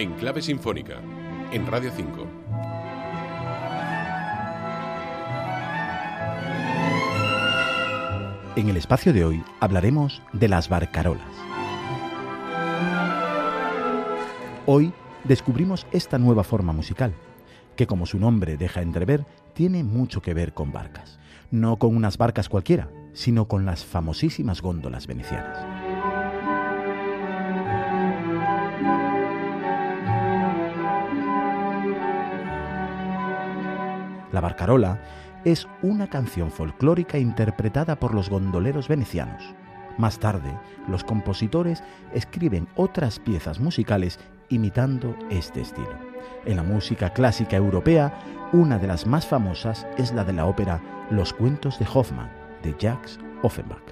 En Clave Sinfónica, en Radio 5. En el espacio de hoy hablaremos de las barcarolas. Hoy descubrimos esta nueva forma musical, que como su nombre deja entrever, tiene mucho que ver con barcas. No con unas barcas cualquiera, sino con las famosísimas góndolas venecianas. La barcarola es una canción folclórica interpretada por los gondoleros venecianos. Más tarde, los compositores escriben otras piezas musicales imitando este estilo. En la música clásica europea, una de las más famosas es la de la ópera Los cuentos de Hoffmann, de Jacques Offenbach.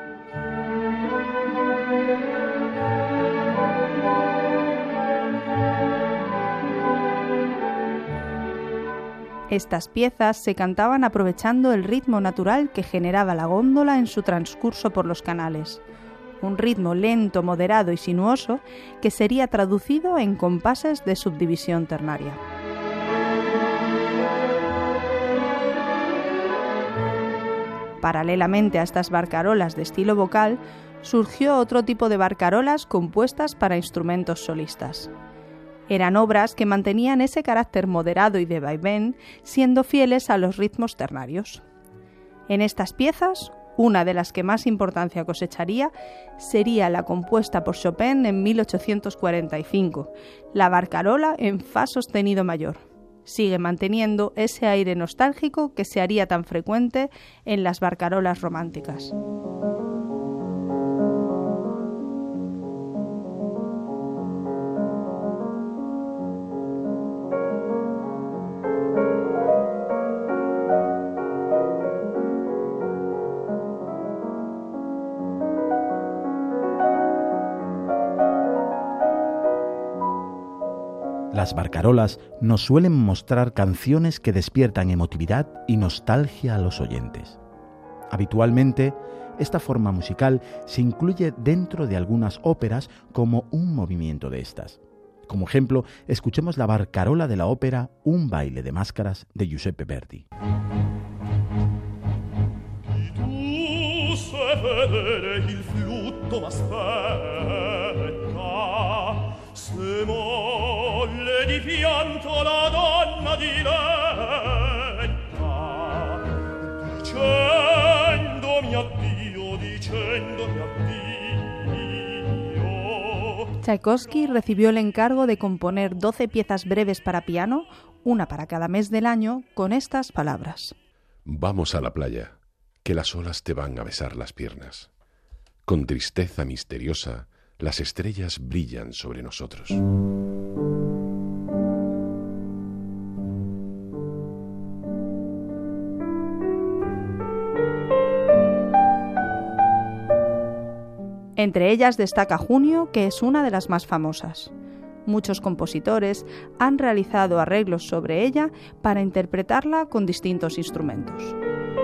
Estas piezas se cantaban aprovechando el ritmo natural que generaba la góndola en su transcurso por los canales. Un ritmo lento, moderado y sinuoso que sería traducido en compases de subdivisión ternaria. Paralelamente a estas barcarolas de estilo vocal, surgió otro tipo de barcarolas compuestas para instrumentos solistas. Eran obras que mantenían ese carácter moderado y de vaivén, siendo fieles a los ritmos ternarios. En estas piezas, una de las que más importancia cosecharía sería la compuesta por Chopin en 1845, la barcarola en fa sostenido mayor. Sigue manteniendo ese aire nostálgico que se haría tan frecuente en las barcarolas románticas. Las barcarolas nos suelen mostrar canciones que despiertan emotividad y nostalgia a los oyentes. Habitualmente, esta forma musical se incluye dentro de algunas óperas como un movimiento de estas. Como ejemplo, escuchemos la barcarola de la ópera Un baile de máscaras de Giuseppe Verdi. Di pianto la donna diletta, dicendomi addio. Tchaikovsky recibió el encargo de componer 12 piezas breves para piano, una para cada mes del año, con estas palabras. Vamos a la playa, que las olas te van a besar las piernas. Con tristeza misteriosa, las estrellas brillan sobre nosotros. Entre ellas destaca Junio, que es una de las más famosas. Muchos compositores han realizado arreglos sobre ella para interpretarla con distintos instrumentos.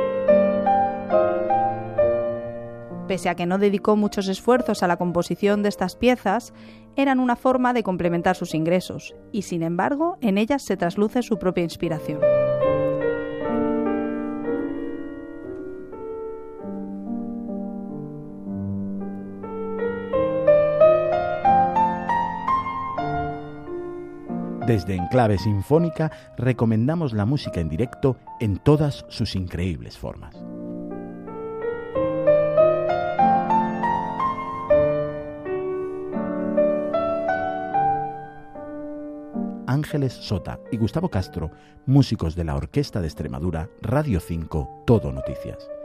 Pese a que no dedicó muchos esfuerzos a la composición de estas piezas, eran una forma de complementar sus ingresos, y sin embargo, en ellas se trasluce su propia inspiración. Desde Enclave Sinfónica recomendamos la música en directo en todas sus increíbles formas. Ángeles Sota y Gustavo Castro, músicos de la Orquesta de Extremadura, Radio 5, Todo Noticias.